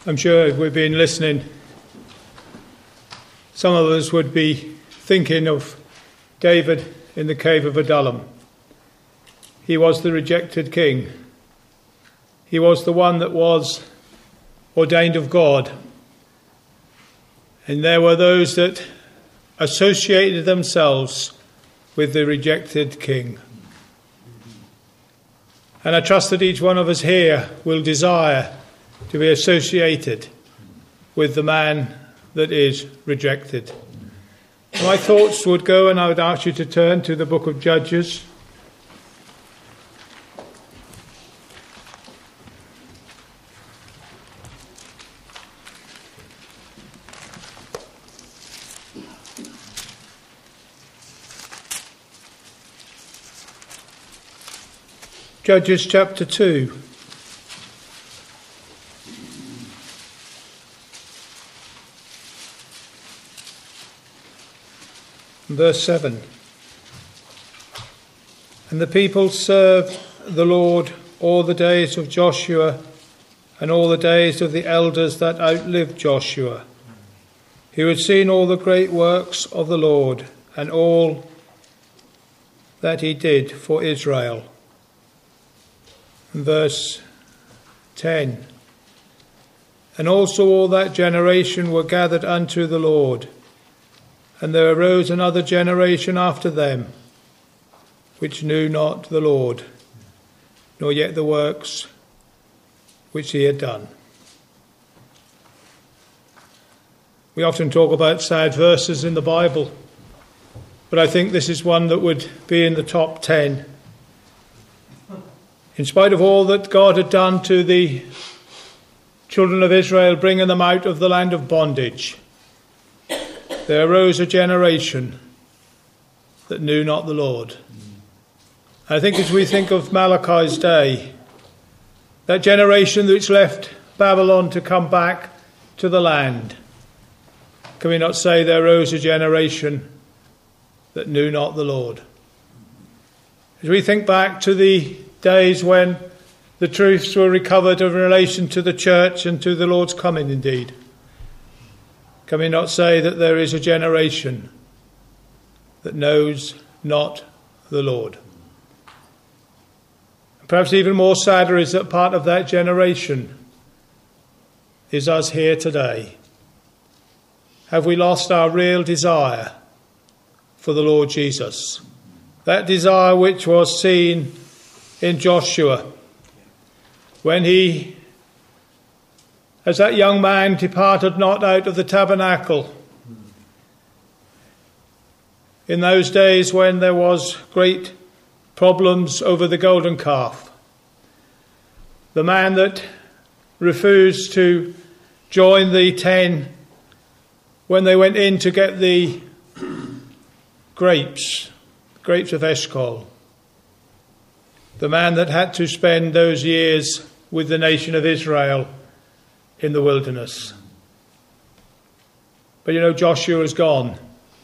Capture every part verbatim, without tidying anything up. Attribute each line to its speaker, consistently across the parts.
Speaker 1: I'm sure if we've been listening, some of us would be thinking of David in the cave of Adullam. He was the rejected king. He was the one that was ordained of God. And there were those that associated themselves with the rejected king. And I trust that each one of us here will desire to be associated with the man that is rejected. My thoughts would go, and I would ask you to turn to the book of Judges. Judges chapter two. Verse seven. And the people served the Lord all the days of Joshua and all the days of the elders that outlived Joshua, who had seen all the great works of the Lord and all that he did for Israel. Verse ten. And also all that generation were gathered unto the Lord, and there arose another generation after them, which knew not the Lord, nor yet the works which he had done. We often talk about sad verses in the Bible, but I think this is one that would be in the top ten. In spite of all that God had done to the children of Israel, bringing them out of the land of bondage, there arose a generation that knew not the Lord. I think as we think of Malachi's day, that generation which left Babylon to come back to the land, can we not say there arose a generation that knew not the Lord? As we think back to the days when the truths were recovered in relation to the church and to the Lord's coming indeed, can we not say that there is a generation that knows not the Lord? Perhaps even more sadder is that part of that generation is us here today. Have we lost our real desire for the Lord Jesus? That desire which was seen in Joshua when he, as that young man, departed not out of the tabernacle in those days when there was great problems over the golden calf. The man that refused to join the ten when they went in to get the grapes, grapes of Eshcol. The man that had to spend those years with the nation of Israel in the wilderness. But you know, Joshua is gone.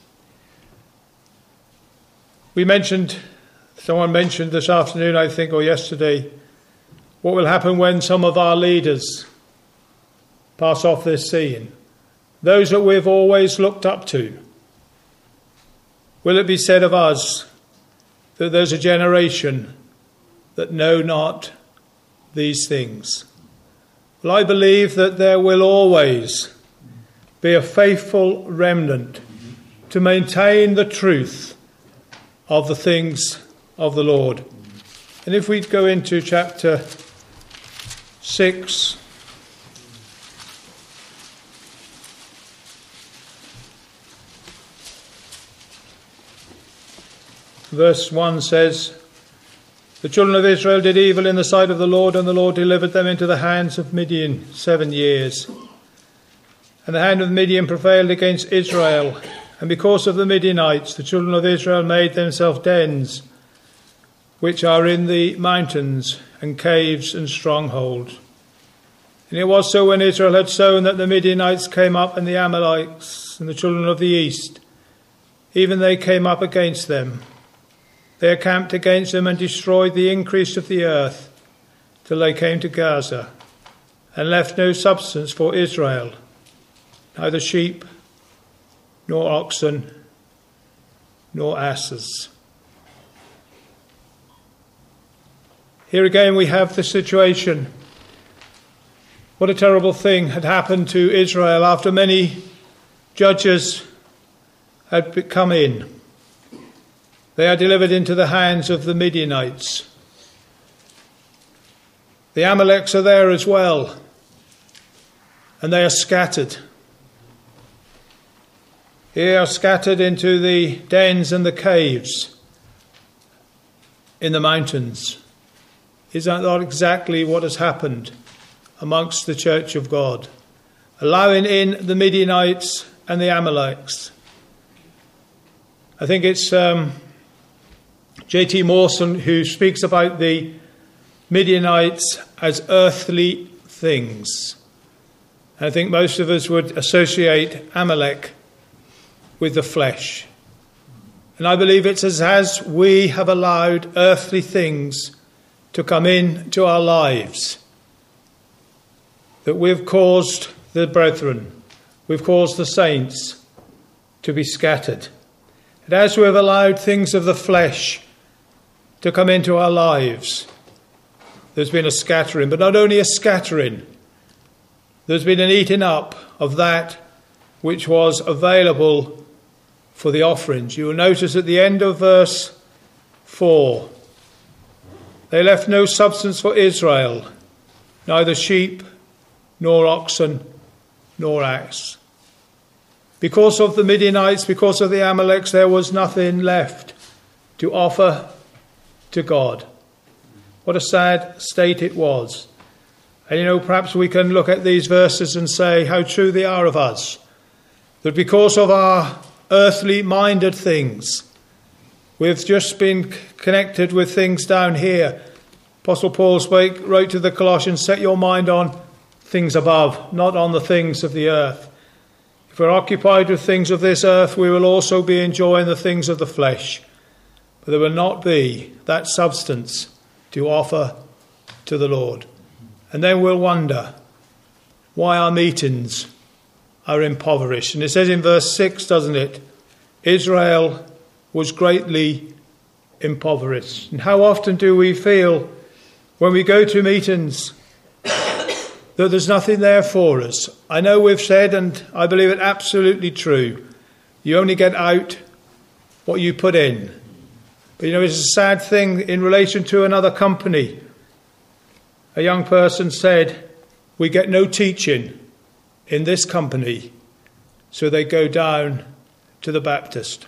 Speaker 1: We mentioned, someone mentioned this afternoon, I think, or yesterday, what will happen when some of our leaders pass off this scene. Those that we've always looked up to. Will it be said of us that there's a generation that know not these things? Well, I believe that there will always be a faithful remnant to maintain the truth of the things of the Lord. And if we go into chapter six, verse one says, the children of Israel did evil in the sight of the Lord, and the Lord delivered them into the hands of Midian seven years. And the hand of Midian prevailed against Israel, and because of the Midianites, the children of Israel made themselves dens, which are in the mountains, and caves and strongholds. And it was so when Israel had sown that the Midianites came up, and the Amalekites and the children of the east, even they came up against them. They encamped against them and destroyed the increase of the earth till they came to Gaza. and left no substance for Israel, neither sheep, nor oxen, nor asses. Here again we have the situation. What a terrible thing had happened to Israel after many judges had come in. They are delivered into the hands of the Midianites. The Amaleks are there as well, and they are scattered. They are scattered into the dens and the caves in the mountains. Is that not exactly what has happened amongst the church of God? Allowing in the Midianites and the Amaleks. I think it's um, J T Mawson who speaks about the Midianites as earthly things. I think most of us would associate Amalek with the flesh. And I believe it's as, as we have allowed earthly things to come into our lives that we've caused the brethren, we've caused the saints to be scattered. And as we've allowed things of the flesh to come into our lives, there's been a scattering, but not only a scattering, there's been an eating up of that which was available for the offerings. You will notice at the end of verse four, they left no substance for Israel, neither sheep, nor oxen, nor ass. Because of the Midianites, because of the Amaleks, there was nothing left to offer to God. What a sad state it was. And you know, perhaps we can look at these verses and say how true they are of us. That because of our earthly minded things, we've just been connected with things down here. Apostle Paul spake, wrote to the Colossians, set your mind on things above, not on the things of the earth. If we're occupied with things of this earth, we will also be enjoying the things of the flesh. But there will not be that substance to offer to the Lord. And then we'll wonder why our meetings are impoverished. And it says in verse six, doesn't it? Israel was greatly impoverished. And how often do we feel when we go to meetings that there's nothing there for us? I know we've said, and I believe it absolutely true, you only get out what you put in. But you know, it's a sad thing in relation to another company. A young person said, we get no teaching in this company, so they go down to the Baptist.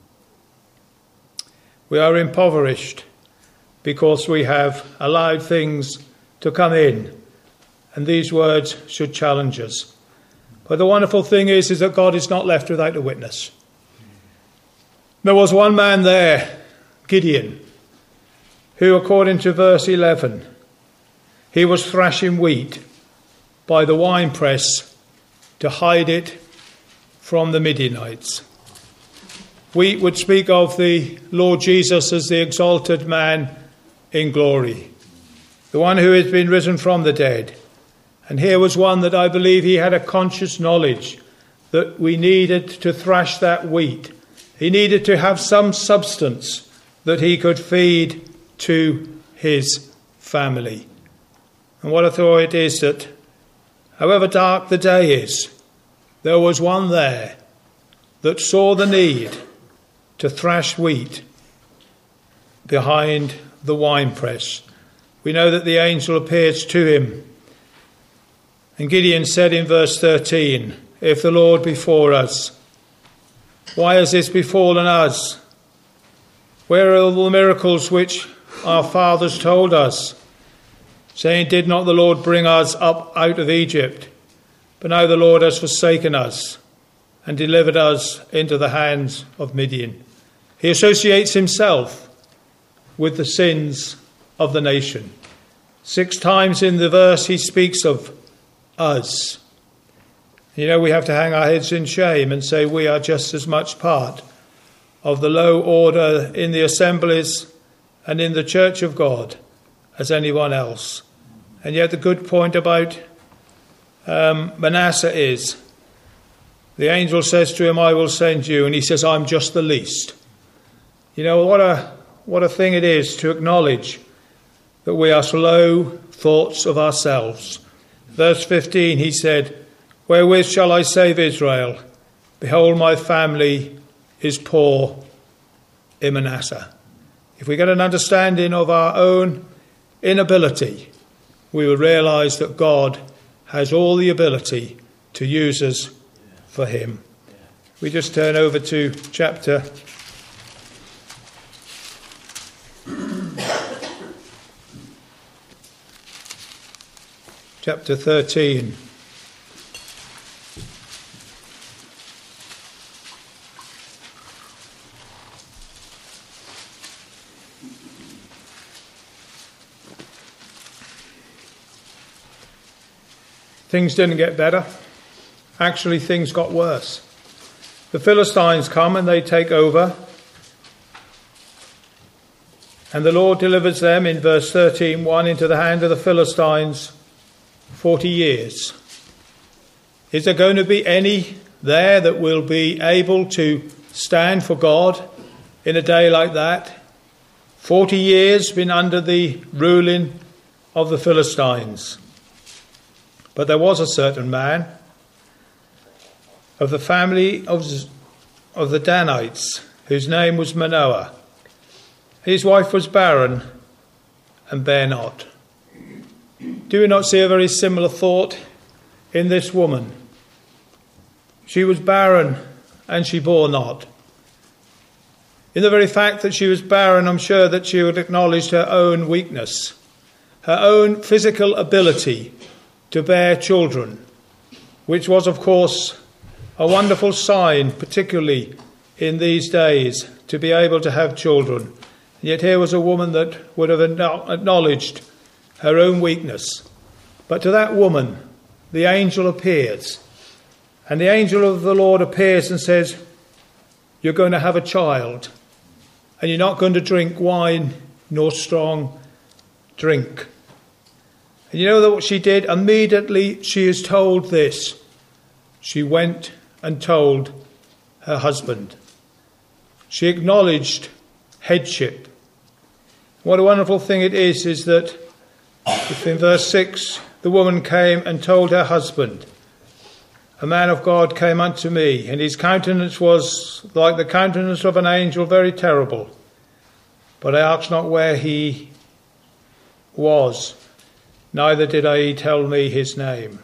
Speaker 1: We are impoverished because we have allowed things to come in, and these words should challenge us. But the wonderful thing is, is that God is not left without a witness. There was one man there, Gideon, who, according to verse eleven, he was thrashing wheat by the winepress to hide it from the Midianites. We would speak of the Lord Jesus as the exalted man in glory, the one who has been risen from the dead. And here was one that I believe he had a conscious knowledge that we needed to thrash that wheat. He needed to have some substance that he could feed to his family. And what a thought it is that, however dark the day is, there was one there that saw the need to thrash wheat behind the winepress. We know that the angel appears to him. And Gideon said in verse thirteen, if the Lord be for us, why has this befallen us? Where are all the miracles which our fathers told us, saying, did not the Lord bring us up out of Egypt? But now the Lord has forsaken us and delivered us into the hands of Midian. He associates himself with the sins of the nation. Six times in the verse he speaks of us. You know, we have to hang our heads in shame and say we are just as much part of the low order in the assemblies and in the church of God as anyone else. And yet the good point about um, Manasseh is. The angel says to him, I will send you. And he says, I'm just the least. You know, what a what a thing it is to acknowledge that we are low thoughts of ourselves. Verse fifteen, he said, wherewith shall I save Israel? Behold, my family is poor in Manasseh. If we get an understanding of our own inability, we will realise that God has all the ability to use us for him. We just turn over to chapter chapter thirteen. Things didn't get better. Actually, things got worse. The Philistines come and they take over. And the Lord delivers them in verse thirteen, one into the hand of the Philistines forty years. Is there going to be any there that will be able to stand for God in a day like that? Forty years been under the ruling of the Philistines. But there was a certain man of the family of, of the Danites, whose name was Manoah. His wife was barren and bare not. Do we not see a very similar thought in this woman? She was barren and she bore not. In the very fact that she was barren, I'm sure that she would acknowledge her own weakness, her own physical ability to bear children, which was, of course, a wonderful sign, particularly in these days, to be able to have children. And yet here was a woman that would have acknowledged her own weakness. But to that woman, the angel appears. And the angel of the Lord appears and says, you're going to have a child. And you're not going to drink wine nor strong drink. And you know that what she did? Immediately she is told this. She went and told her husband. She acknowledged headship. What a wonderful thing it is, is that if in verse six, the woman came and told her husband, a man of God came unto me, and his countenance was like the countenance of an angel, very terrible. But I asked not where he was, neither did he tell me his name.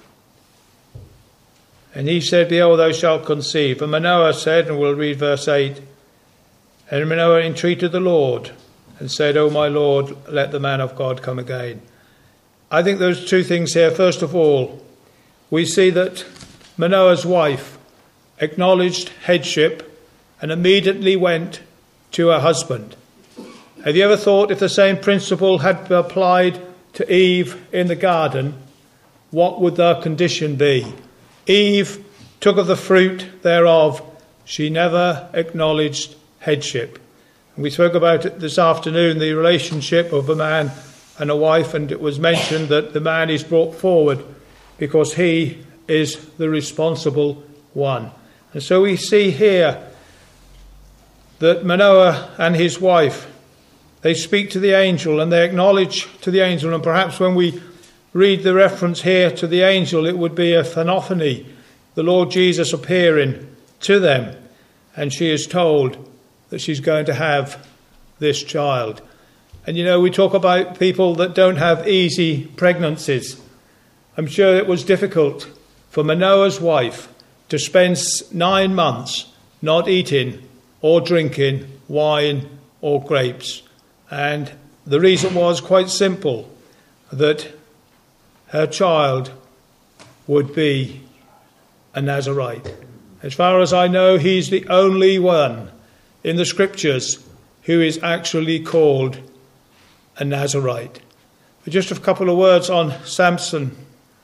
Speaker 1: And he said, behold, thou shalt conceive. And Manoah said, and we'll read verse eight, and Manoah entreated the Lord and said, O my Lord, let the man of God come again. I think there's two things here. First of all, we see that Manoah's wife acknowledged headship and immediately went to her husband. Have you ever thought if the same principle had been applied to Eve in the garden, what would their condition be? Eve took of the fruit thereof. She never acknowledged headship. And we spoke about it this afternoon, the relationship of a man and a wife, and it was mentioned that the man is brought forward because he is the responsible one. And so we see here that Manoah and his wife, they speak to the angel and they acknowledge to the angel. And perhaps when we read the reference here to the angel, it would be a theophany, the Lord Jesus appearing to them. And she is told that she's going to have this child. And you know, we talk about people that don't have easy pregnancies. I'm sure it was difficult for Manoah's wife to spend nine months not eating or drinking wine or grapes. And the reason was quite simple, that her child would be a Nazarite. As far as I know, he's the only one in the scriptures who is actually called a Nazarite. But just a couple of words on Samson.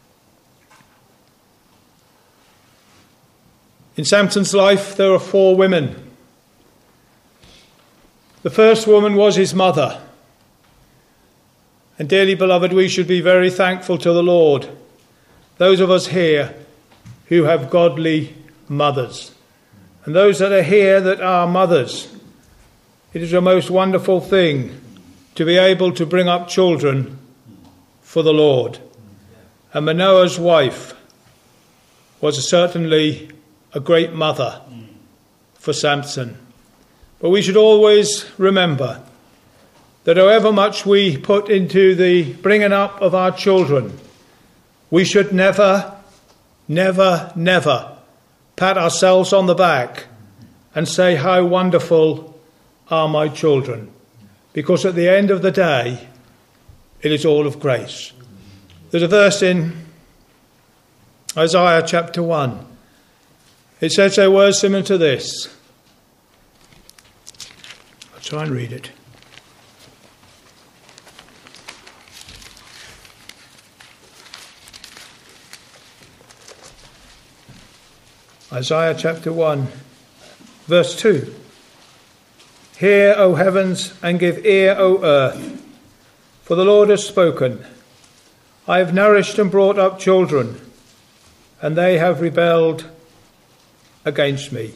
Speaker 1: In Samson's life, there are four women. The first woman was his mother. And dearly beloved, we should be very thankful to the Lord those of us here who have godly mothers, and those that are here that are mothers. It is a most wonderful thing to be able to bring up children for the Lord. And Manoah's wife was certainly a great mother for Samson. But we should always remember that however much we put into the bringing up of our children, we should never, never, never pat ourselves on the back and say, how wonderful are my children. Because at the end of the day, it is all of grace. There's a verse in Isaiah chapter one. It says there was similar to this. I'll try and read it. Isaiah chapter one, verse two. Hear, O heavens, and give ear, O earth, for the Lord has spoken. I have nourished and brought up children, and they have rebelled against me.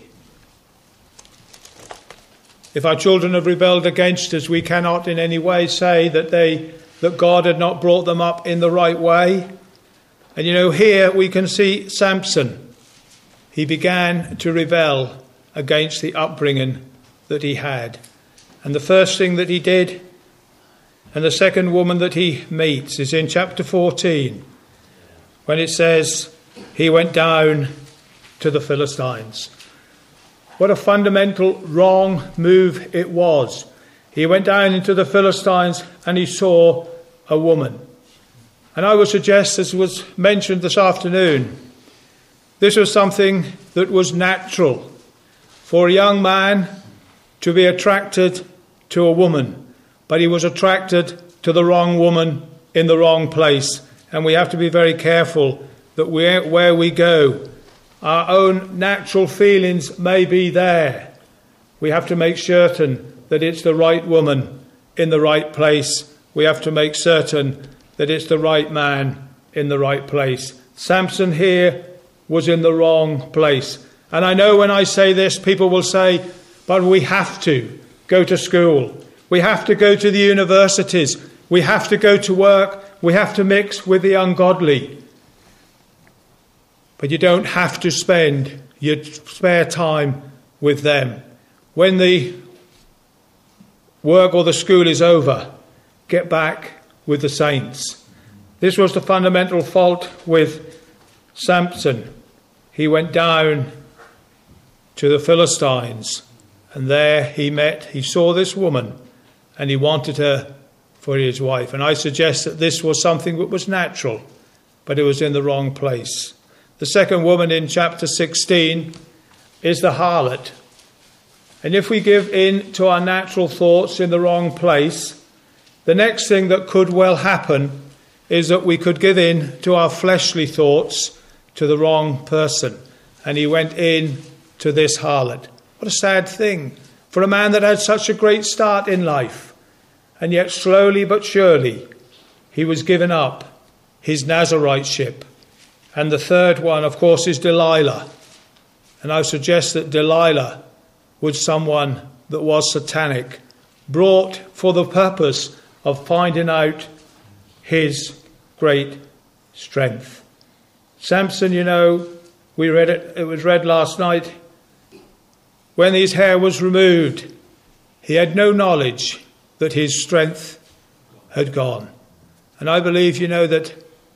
Speaker 1: If our children have rebelled against us, we cannot in any way say that they that God had not brought them up in the right way. And you know, here we can see Samson. He began to rebel against the upbringing that he had. And the first thing that he did, and the second woman that he meets, is in chapter fourteen, when it says he went down to the Philistines. What a fundamental wrong move it was. He went down into the Philistines and he saw a woman. And I would suggest, as was mentioned this afternoon, this was something that was natural for a young man to be attracted to a woman, but he was attracted to the wrong woman in the wrong place. And we have to be very careful that we, where we go, our own natural feelings may be there. We have to make certain that it's the right woman in the right place. We have to make certain that it's the right man in the right place. Samson here was in the wrong place. And I know when I say this, people will say, but we have to go to school. We have to go to the universities. We have to go to work. We have to mix with the ungodly. But you don't have to spend your spare time with them. When the work or the school is over, get back with the saints. This was the fundamental fault with Samson. He went down to the Philistines, and there he met, he saw this woman, and he wanted her for his wife. And I suggest that this was something that was natural, but it was in the wrong place. The second woman in chapter sixteen is the harlot. And if we give in to our natural thoughts in the wrong place, the next thing that could well happen is that we could give in to our fleshly thoughts to the wrong person. And he went in to this harlot. What a sad thing for a man that had such a great start in life. And yet slowly but surely he was given up his Naziriteship. And the third one, of course, is Delilah. And I suggest that Delilah was someone that was satanic, brought for the purpose of finding out his great strength. Samson, you know, we read it, it was read last night. When his hair was removed, he had no knowledge that his strength had gone. And I believe, you know, that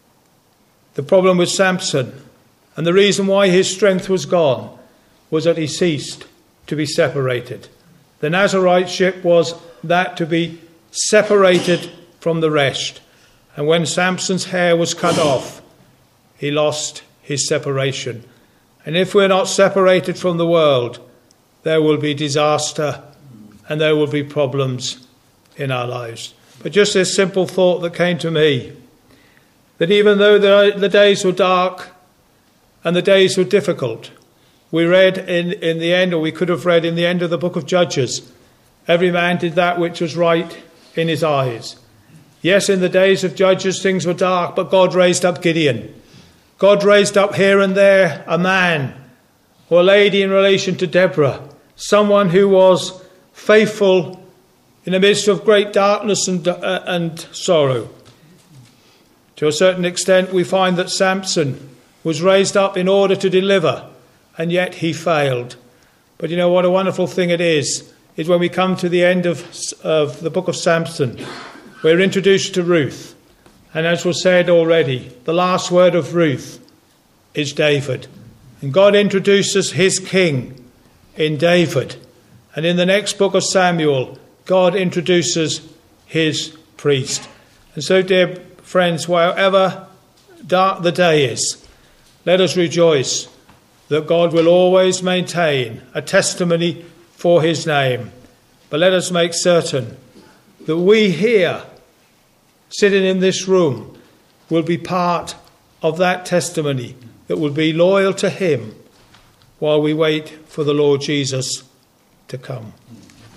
Speaker 1: the problem with Samson and the reason why his strength was gone was that he ceased to be separated. The Naziriteship was that to be separated from the rest. And when Samson's hair was cut off, he lost his separation. And if we're not separated from the world, there will be disaster and there will be problems in our lives. But just this simple thought that came to me, that even though the, the days were dark and the days were difficult, we read in, in the end, or we could have read in the end of the book of Judges, every man did that which was right in his eyes. Yes, in the days of Judges things were dark, but God raised up Gideon. God raised up here and there a man or a lady in relation to Deborah, someone who was faithful in the midst of great darkness and, uh, and sorrow. To a certain extent, we find that Samson was raised up in order to deliver, and yet he failed. But you know what a wonderful thing it is, is when we come to the end of, of the book of Samson, we're introduced to Ruth. And as was said already, the last word of Ruth is David. And God introduces his king in David. And in the next book of Samuel, God introduces his priest. And so, dear friends, however dark the day is, let us rejoice that God will always maintain a testimony for his name. But let us make certain that we here, sitting in this room, will be part of that testimony that will be loyal to him while we wait for the Lord Jesus to come.